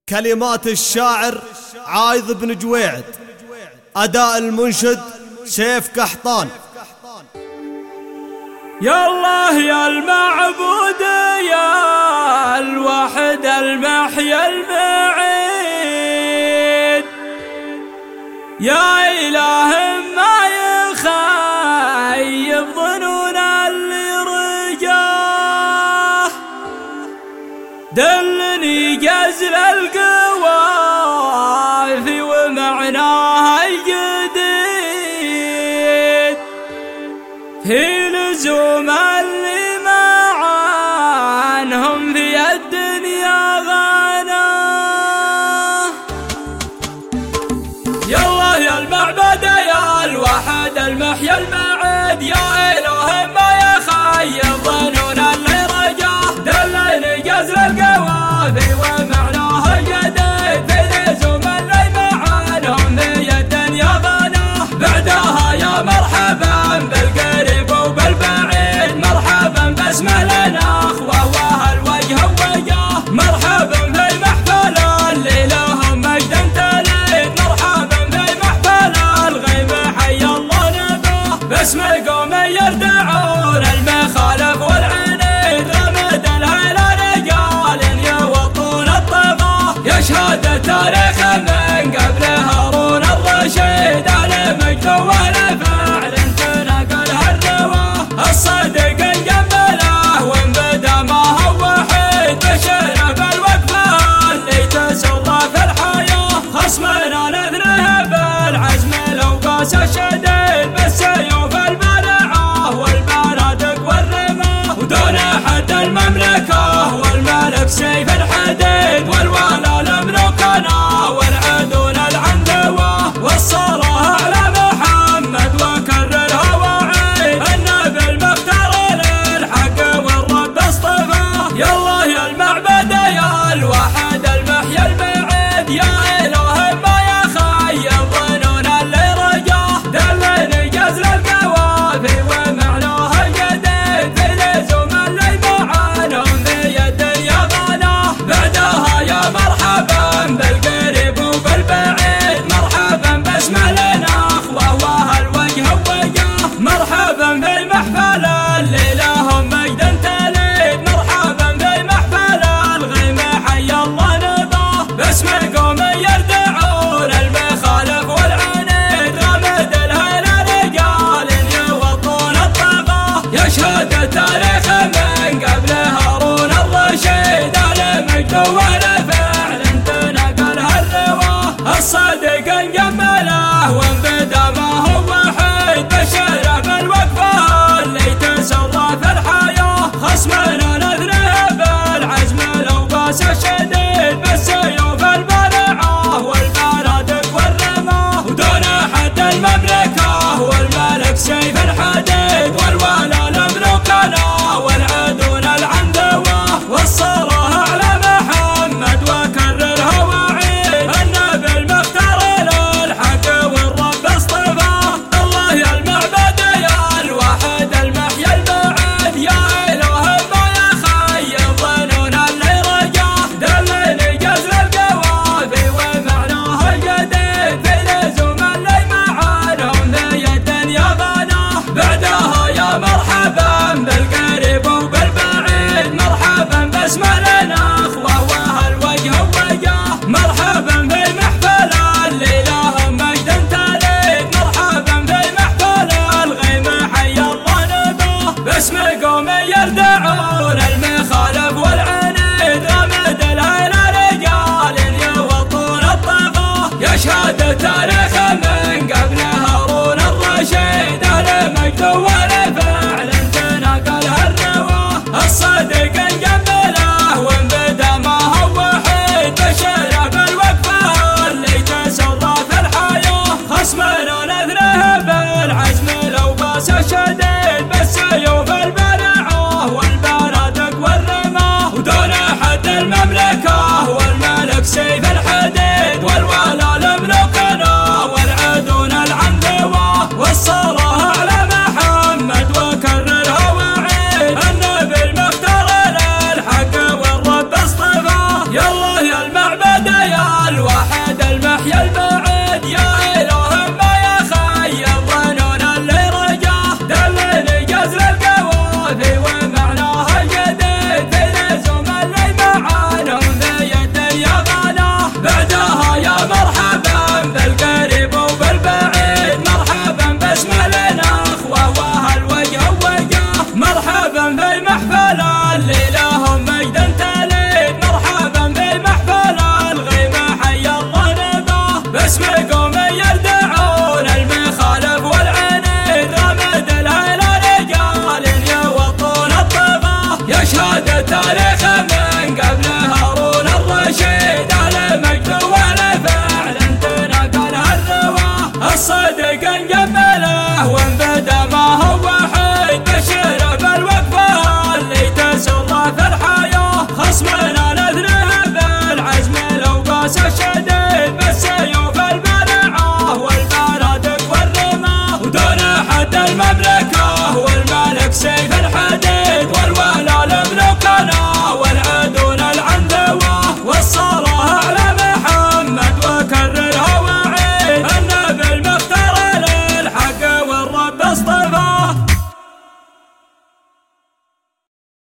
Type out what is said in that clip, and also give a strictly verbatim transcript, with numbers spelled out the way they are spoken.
كلمات الشاعر عايض بن جويعد، أداء المنشد سيف كحطان. يا الله يا المعبود يا الواحد المحيا المعيد، يا إله ما يخيب ظنون اللي رجاه، دلني جزل القوافي ومعناها الجديد، في لزوم اللي ما عنهم في الدنيا غناه. يا الله يا المعبد يا الواحد المحيا المعيد، يا إله ما يخيب ظنون اللي رجاه، دلني جزل القوافي ومعناها الجديد، في لزوم اللي ما عنهم في الدنيا غناه. بعدها يا مرحبا بالقريب وبالبعيد، مرحبا باسمه لنا اخوه وهالوجه وجاه، مرحبا في محفل اللي لهم مجد تليد، مرحبا في محفل الغيب حي الله نباه، باسم قوم يردعون المخالف والعنيد، رمد الهيل رجال يوطون الطغاه، يشهد تاريخ من قبل هارون الرشيد، على مجد ولا فعل تنقل هالرواه، الصدق انجمله وانبدا ما هو وحيد، بشره بالوقفه اللي تسر في الحياه، خصمنا نذره بالعزم لو قاس الشديد، بالسيوف المنعه والبنادق والرماه، ودون حد المملكه والملك سيف الحديد، والوالى لملوكنا والعدون العنذواه، والصلاه على محمد وكررها وعيد، النبي المختار للحق والرب اصطفاه. يا الله يا المعبد يا الواحد المحيا المعيد، يا إله ما يخيب ظنون اللي رجاه، دلني جزل القوافي ومعناها الجديد، في لزوم اللي ما عنهم في الدنيا غناه. بعدها يا مرحبا بالقريب وبالبعيد، مرحبا باسمه لنا اخوه وهالوجه وجاه، مرحبا في محفل اللي لهم مجد تليد، مرحبا في محفل الغيم حي الله نباه، باسم قوم يردعون المخالف والعنيد، رمد الهيل رجال يوطون الطغاه، يشهد تاريخ من قبل هارون الرشيد، على مجد ولا فعل تنقل هالرواه، الصدق انجمله وانبدا ما هو وحيد، بشره بالوقفه اللي تسر في الحياه، خصمنا نذره بالعزم لو قاس الشديد، بالسيوف المنعه والبنادق والرماه، ودون حد المملكه والملك سيف الحديد، والوالى لملوكنا والعدون العنذواه، والصلاه على محمد وكررها وعيد، النبي المختار للحق والرب اصطفاه. الله يا المعبد يا الواحد المحيا المعيد، يا إله ما يخيب ظنون اللي رجاه، دلني جزل القوافي ومعناها الجديد، في لزوم اللي ما عنهم في الدنيا غناه. بعدها يا مرحبا بالقريب وبالبعيد، مرحبا باسمه لنا اخوه وهالوجه وجاه، مرحبا في محفل اللي لهم مجد تليد، مرحبا في محفل الغيم حي الله نباه، باسم قوم يردعون المخالف والعنيد، رمد الهيل رجال يوطون الطغاه، يشهد تاريخ من قبل هارون الرشيد، على مجد ولا فعل تنقل هالرواه، الصدق انجمله وانبدا ما هو وحيد، بشره بالوقفه اللي تسر في الحياه، خصمنا نذره بالعزم لو قاس الشديد، بالسيوف المنعه والبنادق والرماه، ودون حد المملكه والملك سيف الحديد، والوالى لملوكنا والعدون العنذواه، والصلاه على محمد وكررها وعيد، النبي المختار للحق والرب اصطفاه. يا الله يا المعبد الواحد